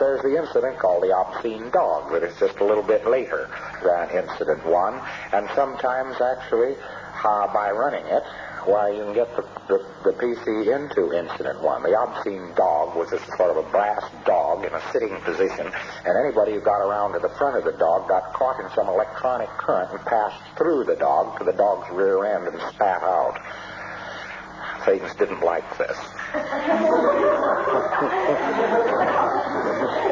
there's the incident called the obscene dog that is just a little bit later than incident 1. And sometimes, actually, by running it, why, you can get the PC into incident 1. The obscene dog was just sort of a brass dog in a sitting position, and anybody who got around to the front of the dog got caught in some electronic current and passed through the dog to the dog's rear end and spat out. Things didn't like this.